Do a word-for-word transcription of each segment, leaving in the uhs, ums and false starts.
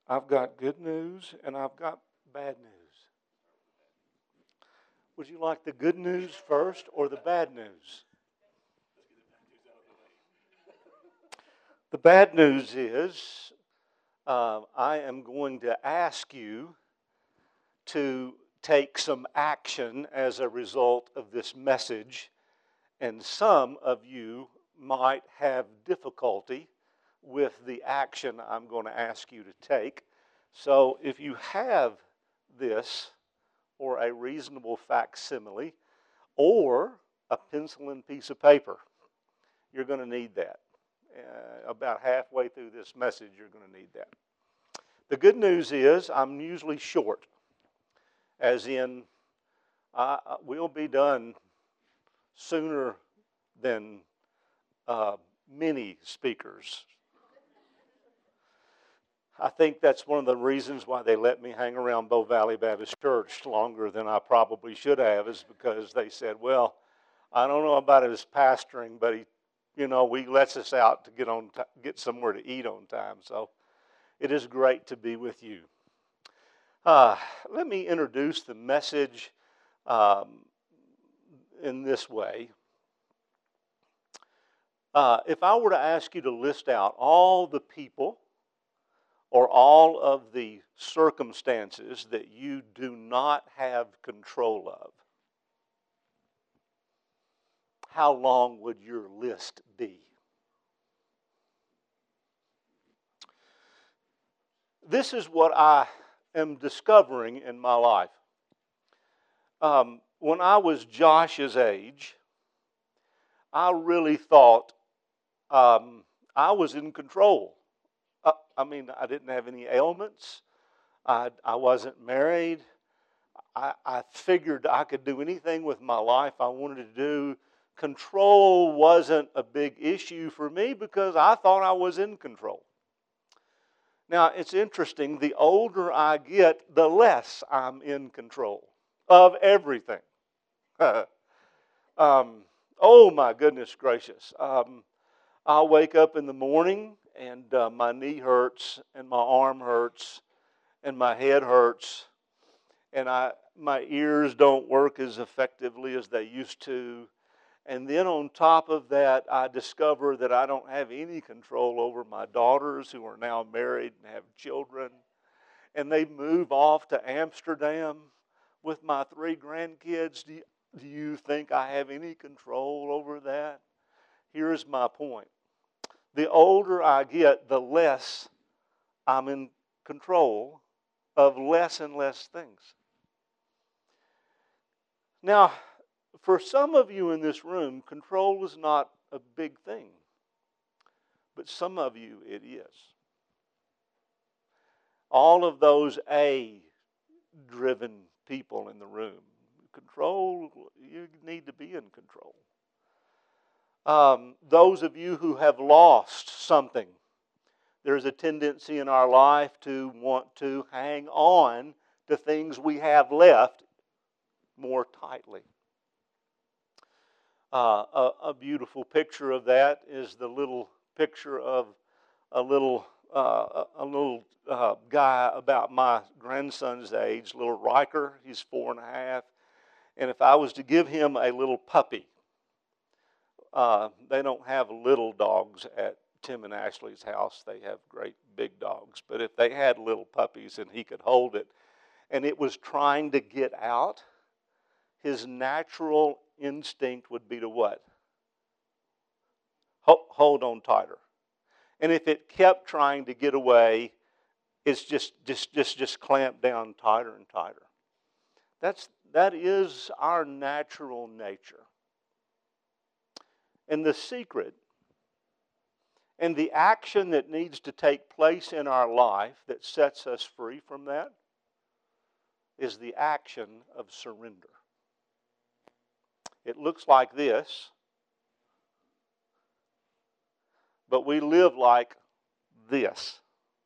I've got good news and I've got bad news. Would you like the good news first or the bad news? The bad news is uh, I am going to ask you to take some action as a result of this message, and some of you might have difficulty with the action I'm going to ask you to take. So if you have this, or a reasonable facsimile, or a pencil and piece of paper, you're going to need that. Uh, about halfway through this message, you're going to need that. The good news is I'm usually short, as in uh, we'll be done sooner than uh, many speakers. I think that's one of the reasons why they let me hang around Bow Valley Baptist Church longer than I probably should have, is because they said, well, I don't know about his pastoring, but he, you know, he lets us out to get on, t- get somewhere to eat on time. So it is great to be with you. Uh, let me introduce the message um, in this way. Uh, if I were to ask you to list out all the people or all of the circumstances that you do not have control of, how long would your list be? This is what I am discovering in my life. Um, when I was Josh's age, I really thought um, I was in control. Uh, I mean, I didn't have any ailments. I, I wasn't married. I, I figured I could do anything with my life I wanted to do. Control wasn't a big issue for me because I thought I was in control. Now, it's interesting. The older I get, the less I'm in control of everything. um, oh, my goodness gracious. Um, I'll wake up in the morning and uh, my knee hurts and my arm hurts and my head hurts and I my ears don't work as effectively as they used to. And then on top of that, I discover that I don't have any control over my daughters, who are now married and have children. And they move off to Amsterdam with my three grandkids. Do you, do you think I have any control over that? Here's my point. The older I get, the less I'm in control of less and less things. Now, for some of you in this room, control is not a big thing. But some of you, it is. All of those A-driven people in the room, control, you need to be in control. Um, those of you who have lost something, there's a tendency in our life to want to hang on to things we have left more tightly. Uh, a, a beautiful picture of that is the little picture of a little uh, a little uh, guy about my grandson's age, little Riker. He's four and a half, and if I was to give him a little puppy, uh, they don't have little dogs at Tim and Ashley's house. They have great big dogs. But if they had little puppies and he could hold it, and it was trying to get out, his natural instinct would be to what? Hold on tighter. And if it kept trying to get away, it's just just just just clamped down tighter and tighter. That's that is our natural nature. And the secret and the action that needs to take place in our life that sets us free from that is the action of surrender. It looks like this, but we live like this.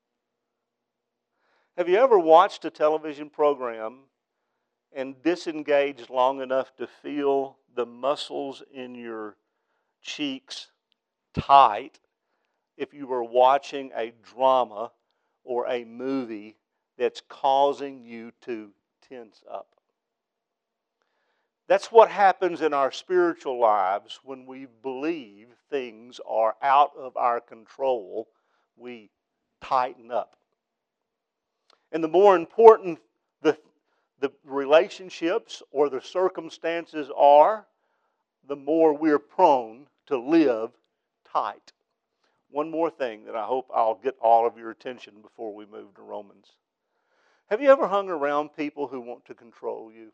Have you ever watched a television program and disengaged long enough to feel the muscles in your cheeks tight if you were watching a drama or a movie that's causing you to tense up. That's what happens in our spiritual lives when we believe things are out of our control. We tighten up. And the more important the, the relationships or the circumstances are, the more we're prone to live tight. One more thing that I hope I'll get all of your attention before we move to Romans. Have you ever hung around people who want to control you?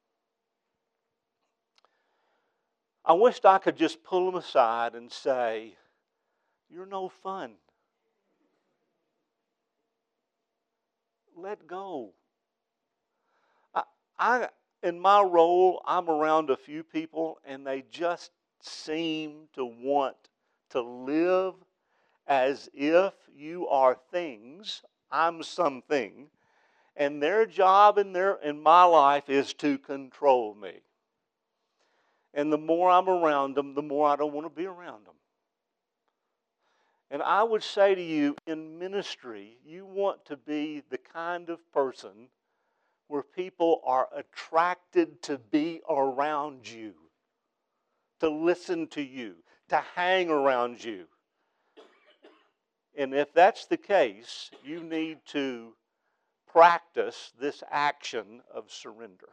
I wished I could just pull them aside and say, "You're no fun. Let go." I, I, in my role, I'm around a few people, and they just seem to want to live as if you are things, I'm something, and their job in their in my life is to control me. And the more I'm around them, the more I don't want to be around them. And I would say to you, in ministry, you want to be the kind of person where people are attracted to be around you, to listen to you, to hang around you. And if that's the case, you need to practice this action of surrender.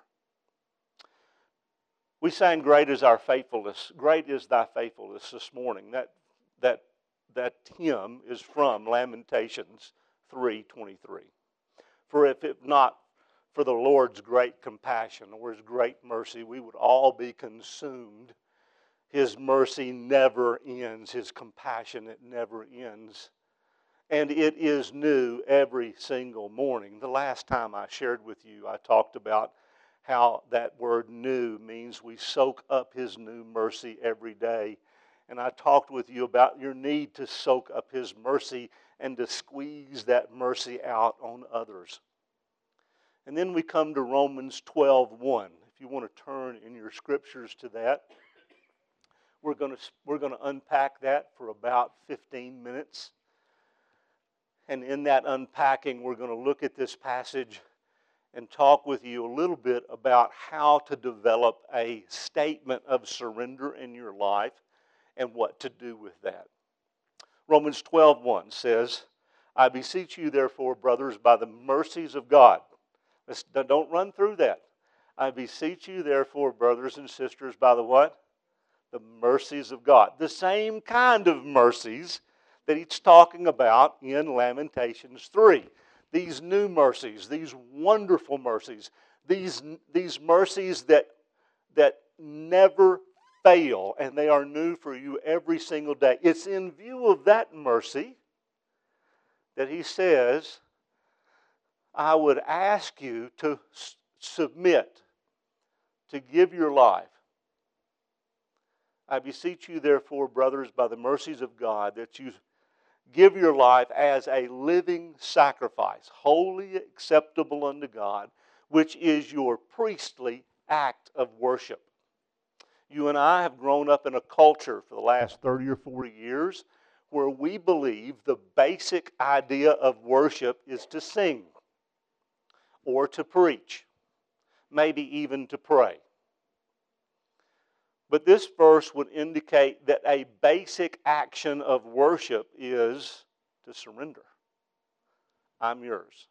We sang "Great is our faithfulness." Great is thy faithfulness this morning. That that that hymn is from Lamentations three twenty-three. For if it not for the Lord's great compassion or His great mercy, we would all be consumed. His mercy never ends. His compassion, it never ends. And it is new every single morning. The last time I shared with you, I talked about how that word "new" means we soak up His new mercy every day. And I talked with you about your need to soak up His mercy and to squeeze that mercy out on others. And then we come to Romans twelve one. If you want to turn in your scriptures to that, we're going to, we're going to unpack that for about fifteen minutes. And in that unpacking, we're going to look at this passage and talk with you a little bit about how to develop a statement of surrender in your life and what to do with that. Romans twelve one says, "I beseech you therefore, brothers, by the mercies of God." Let's, don't run through that. "I beseech you therefore, brothers and sisters, by the what? The mercies of God." The same kind of mercies that he's talking about in Lamentations three. These new mercies, these wonderful mercies, these, these mercies that, that never fail, and they are new for you every single day. It's in view of that mercy that he says, I would ask you to s- submit, to give your life. "I beseech you therefore, brothers, by the mercies of God, that you give your life as a living sacrifice, wholly acceptable unto God, which is your priestly act of worship." You and I have grown up in a culture for the last thirty or forty years where we believe the basic idea of worship is to sing or to preach, maybe even to pray. But this verse would indicate that a basic action of worship is to surrender. I'm yours.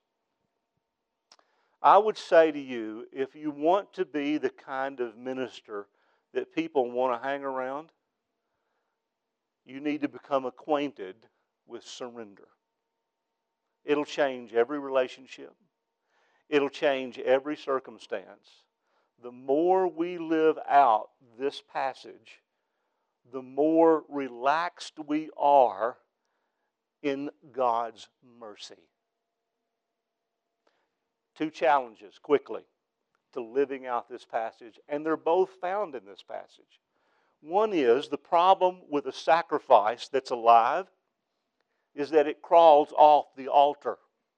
I would say to you, if you want to be the kind of minister that people want to hang around, you need to become acquainted with surrender. It'll change every relationship. It'll change every circumstance. The more we live out this passage, the more relaxed we are in God's mercy. Two challenges, quickly, to living out this passage, and they're both found in this passage. One is the problem with a sacrifice that's alive is that it crawls off the altar.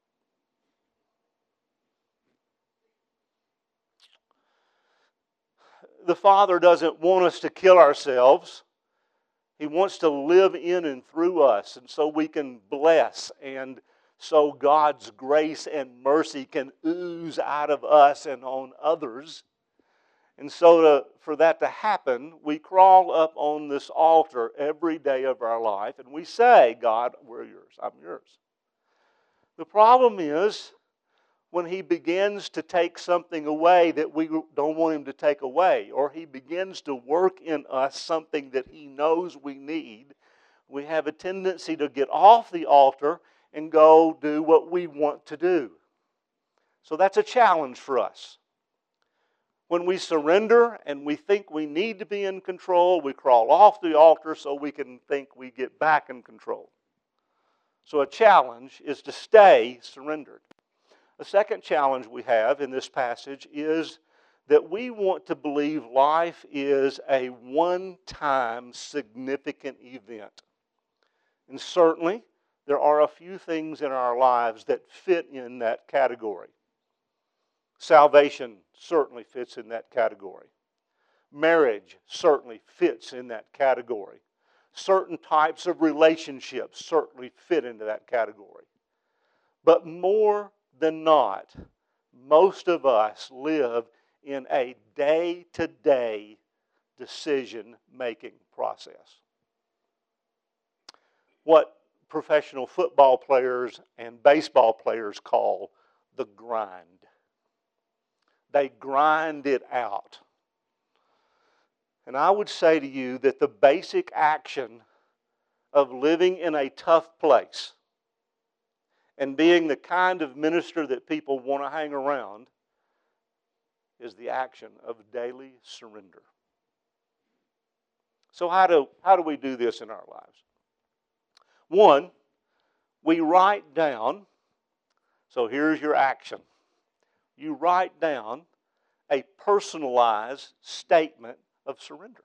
The Father doesn't want us to kill ourselves. He wants to live in and through us, and so we can bless and so God's grace and mercy can ooze out of us and on others. And so to, for that to happen, we crawl up on this altar every day of our life and we say, God, we're yours, I'm yours. The problem is when He begins to take something away that we don't want Him to take away, or He begins to work in us something that He knows we need, we have a tendency to get off the altar and go do what we want to do. So that's a challenge for us. When we surrender and we think we need to be in control, we crawl off the altar so we can think we get back in control. So a challenge is to stay surrendered. A second challenge we have in this passage is that we want to believe life is a one-time significant event. And certainly, there are a few things in our lives that fit in that category. Salvation certainly fits in that category. Marriage certainly fits in that category. Certain types of relationships certainly fit into that category. But more than not, most of us live in a day-to-day decision-making process. What professional football players and baseball players call the grind. They grind it out. And I would say to you that the basic action of living in a tough place and being the kind of minister that people want to hang around is the action of daily surrender. So how do, how do we do this in our lives? One, we write down, so here's your action. You write down a personalized statement of surrender.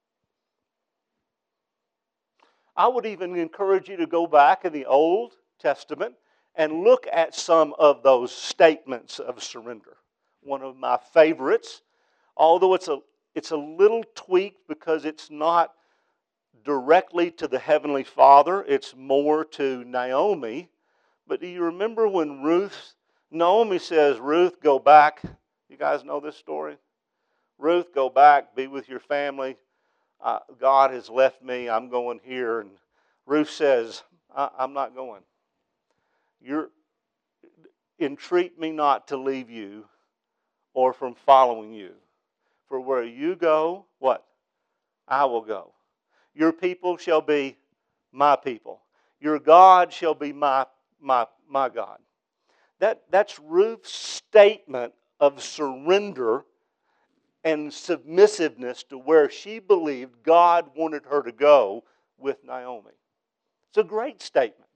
I would even encourage you to go back in the Old Testament and look at some of those statements of surrender. One of my favorites, although it's a, it's a little tweaked because it's not directly to the Heavenly Father, it's more to Naomi. But do you remember when Ruth, Naomi says, Ruth, go back. You guys know this story? Ruth, go back, be with your family. Uh, God has left me, I'm going here. And Ruth says, I- I'm not going. You're, entreat me not to leave you or from following you. For where you go, what? I will go. Your people shall be my people. Your God shall be my, my, my God. That, that's Ruth's statement of surrender and submissiveness to where she believed God wanted her to go with Naomi. It's a great statement.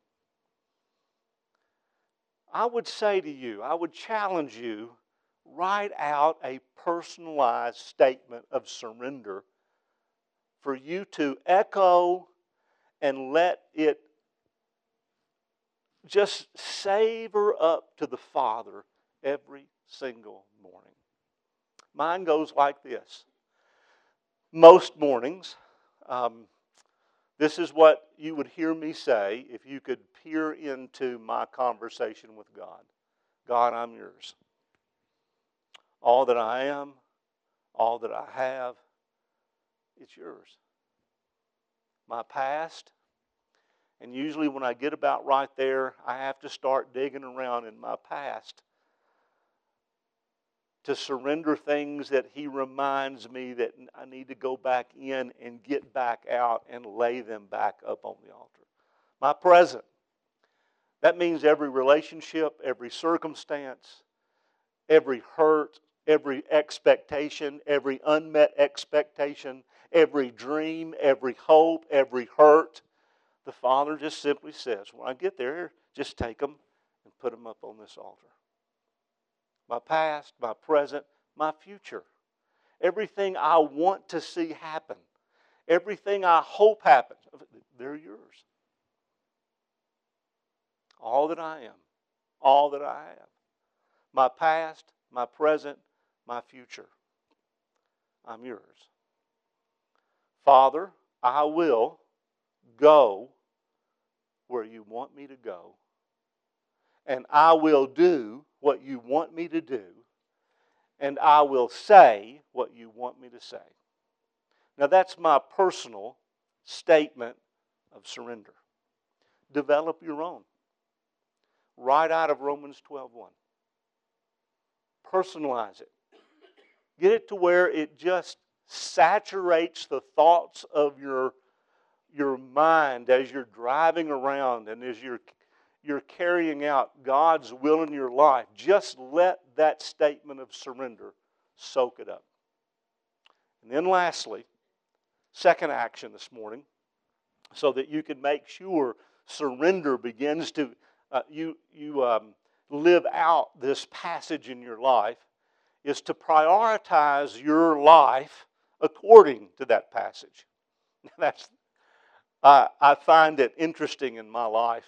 I would say to you, I would challenge you, write out a personalized statement of surrender for you to echo and let it just savor up to the Father every single morning. Mine goes like this. Most mornings, um, this is what you would hear me say if you could peer into my conversation with God. God, I'm yours. All that I am, all that I have, it's yours. My past, and usually when I get about right there, I have to start digging around in my past to surrender things that He reminds me that I need to go back in and get back out and lay them back up on the altar. My present, that means every relationship, every circumstance, every hurt, every expectation, every unmet expectation, every dream, every hope, every hurt. The Father just simply says, when I get there, just take them and put them up on this altar. My past, my present, my future. Everything I want to see happen. Everything I hope happens. They're yours. All that I am. All that I have. My past, my present, my future. I'm yours. Father, I will go where you want me to go. and I will do what you want me to do, and I will say what you want me to say. Now that's my personal statement of surrender. Develop your own. Right out of Romans twelve one. Personalize it. Get it to where it just saturates the thoughts of your, your mind as you're driving around and as you're, you're carrying out God's will in your life. Just let that statement of surrender soak it up. And then lastly, second action this morning, so that you can make sure surrender begins to, uh, you, you um, live out this passage in your life, is to prioritize your life according to that passage. That's, uh, I find it interesting in my life.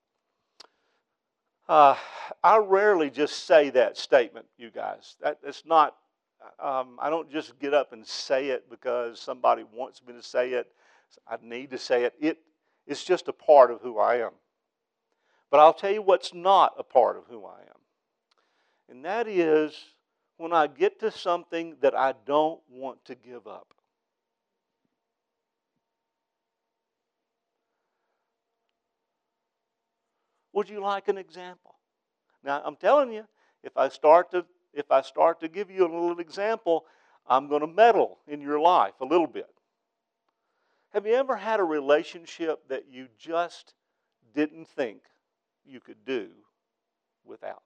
Uh, I rarely just say that statement, you guys. That, it's not, um, I don't just get up and say it because somebody wants me to say it. I need to say it. It it's just a part of who I am. But I'll tell you what's not a part of who I am. And that is when I get to something that I don't want to give up. Would you like an example? Now, I'm telling you, if I start to if I start to give you a little example, I'm going to meddle in your life a little bit. Have you ever had a relationship that you just didn't think you could do without?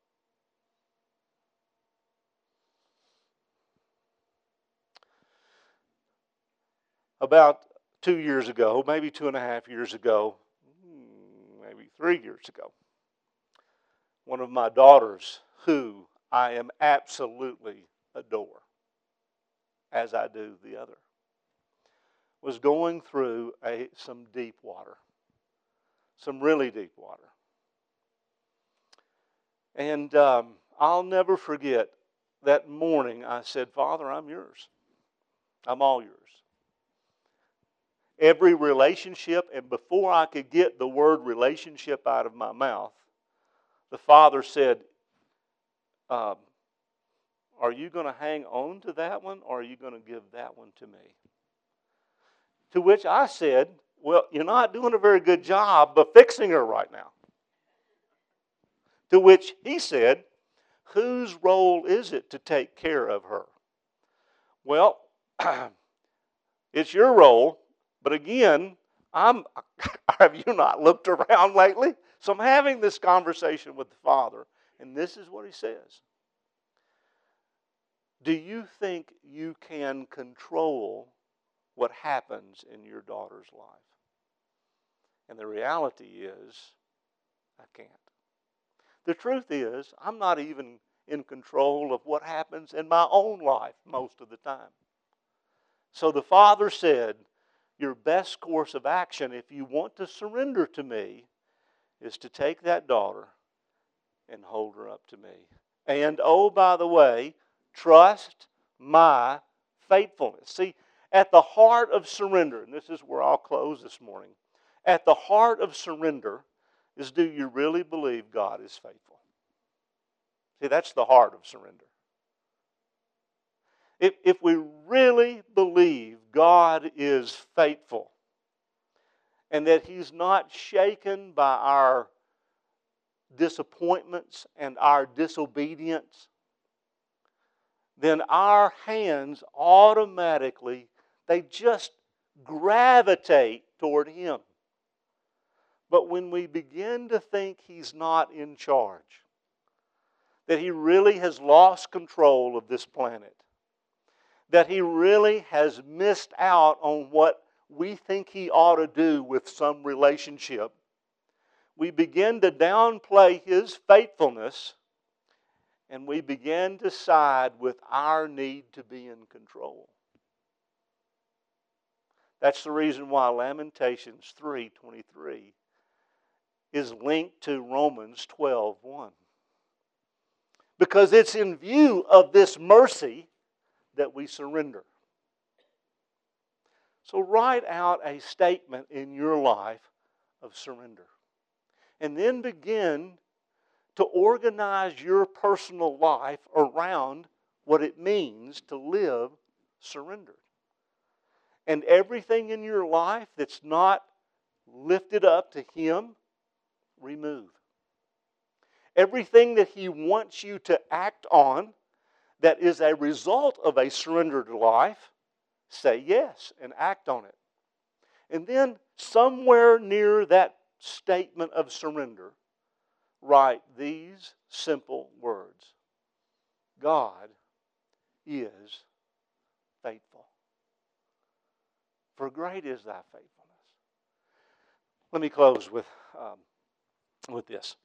About two years ago, maybe two and a half years ago, maybe three years ago, one of my daughters, who I am absolutely adore, as I do the other, was going through a, some deep water, some really deep water. And um, I'll never forget that morning I said, Father, I'm yours. I'm all yours. Every relationship, and before I could get the word relationship out of my mouth, the Father said, um, are you going to hang on to that one, or are you going to give that one to me? To which I said, well, you're not doing a very good job of fixing her right now. To which he said, whose role is it to take care of her? Well, it's your role, but again, I'm, have you not looked around lately? So I'm having this conversation with the Father, and this is what he says. Do you think you can control what happens in your daughter's life? And the reality is, I can't. The truth is, I'm not even in control of what happens in my own life most of the time. So the Father said, your best course of action, if you want to surrender to me, is to take that daughter and hold her up to me. And, oh, by the way, trust my faithfulness. See, at the heart of surrender, and this is where I'll close this morning, at the heart of surrender is, do you really believe God is faithful? See, that's the heart of surrender. If, if we really believe God is faithful and that He's not shaken by our disappointments and our disobedience, then our hands automatically, they just gravitate toward Him. But when we begin to think He's not in charge, that He really has lost control of this planet, that He really has missed out on what we think He ought to do with some relationship, we begin to downplay His faithfulness, and we begin to side with our need to be in control. That's the reason why Lamentations three twenty-three is linked to Romans twelve one. Because it's in view of this mercy that we surrender. So write out a statement in your life of surrender. And then begin to organize your personal life around what it means to live surrendered. And everything in your life that's not lifted up to Him, remove. Everything that He wants you to act on that is a result of a surrendered life, say yes and act on it. And then somewhere near that statement of surrender, write these simple words: God is faithful. For great is thy faithfulness. Let me close with, um, with this.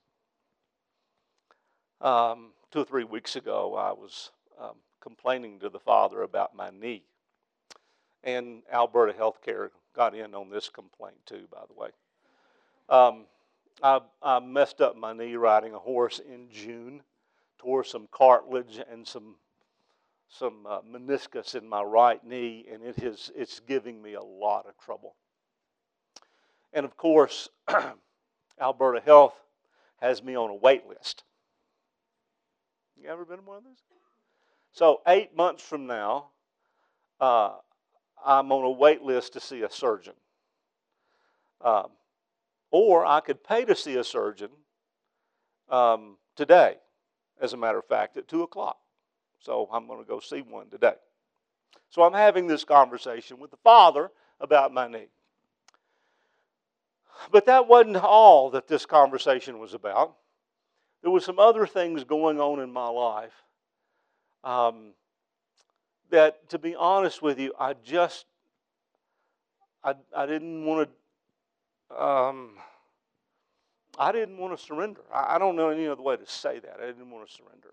Um, two or three weeks ago, I was um, complaining to the Father about my knee. And Alberta Healthcare got in on this complaint too, by the way. Um, I, I messed up my knee riding a horse in June, tore some cartilage and some some uh, meniscus in my right knee, and it has it's giving me a lot of trouble. And of course, Alberta Health has me on a wait list. You ever been on one of those? So eight months from now, uh, I'm on a wait list to see a surgeon. Um, or I could pay to see a surgeon um, today, as a matter of fact, at two o'clock. So I'm going to go see one today. So I'm having this conversation with the Father about my knee. But that wasn't all that this conversation was about. There were some other things going on in my life um, that, to be honest with you, I just, I, I didn't want to, um, I didn't want to surrender. I, I don't know any other way to say that. I didn't want to surrender.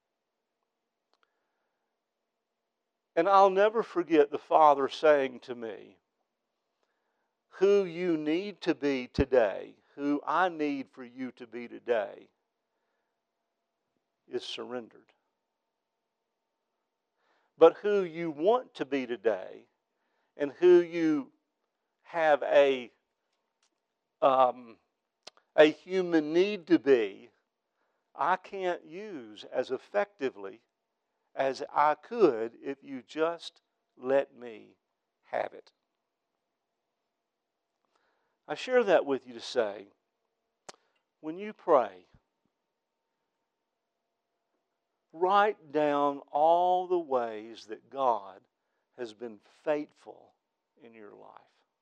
And I'll never forget the Father saying to me, who you need to be today, who I need for you to be today, is surrendered. But who you want to be today, and who you have a, um, a human need to be, I can't use as effectively as I could if you just let me have it. I share that with you to say, when you pray, write down all the ways that God has been faithful in your life.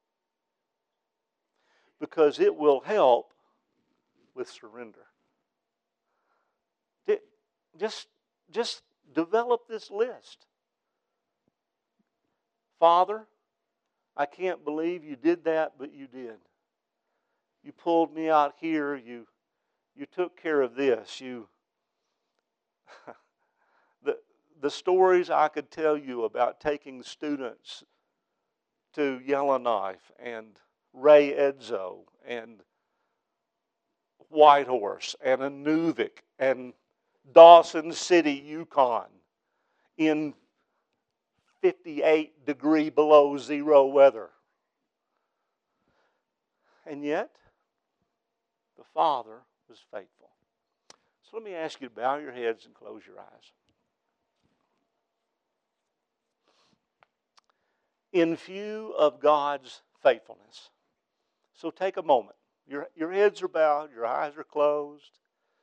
Because it will help with surrender. Just, just develop this list. Father, I can't believe you did that, but you did. You pulled me out here. You, you took care of this. You, the, the stories I could tell you about taking students to Yellowknife and Ray Edzo and Whitehorse and Inuvik and Dawson City, Yukon, in fifty-eight degree below zero weather. And yet, the Father was faithful. So let me ask you to bow your heads and close your eyes. In view of God's faithfulness, so take a moment. Your, your heads are bowed, your eyes are closed.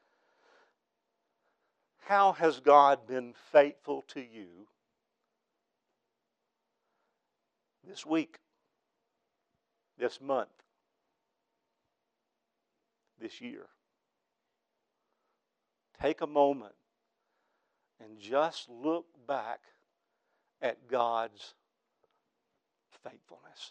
How has God been faithful to you this week, this month, this year? Take a moment and just look back at God's faithfulness.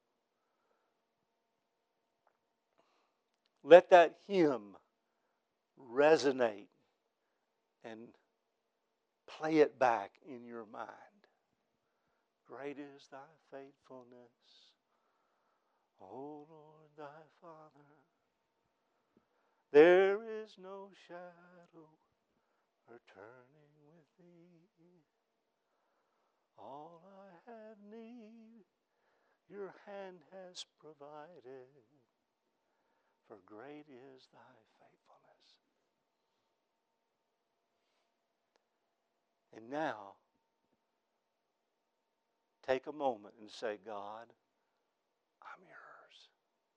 Let that hymn resonate and play it back in your mind. Great is thy faithfulness, O Lord thy Father. There is no shadow returning with thee. All I have need, your hand has provided. For great is thy faithfulness. now, take a moment and say, God, I'm yours.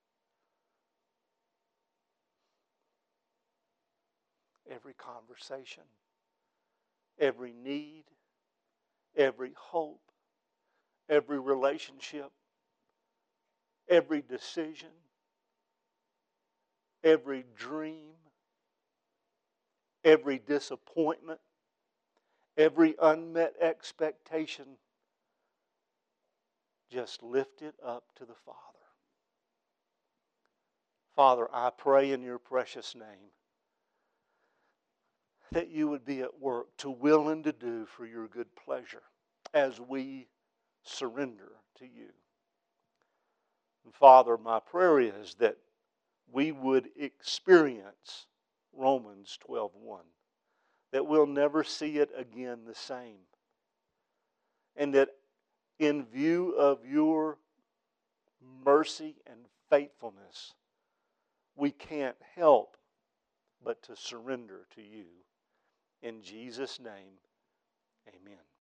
Every conversation, every need, every hope, every relationship, every decision, every dream, every disappointment, every unmet expectation, just lift it up to the Father. Father, I pray in your precious name that you would be at work to will and to do for your good pleasure as we surrender to you. And Father, my prayer is that we would experience Romans twelve one, that we'll never see it again the same, and that in view of your mercy and faithfulness, we can't help but to surrender to you. In Jesus' name, amen.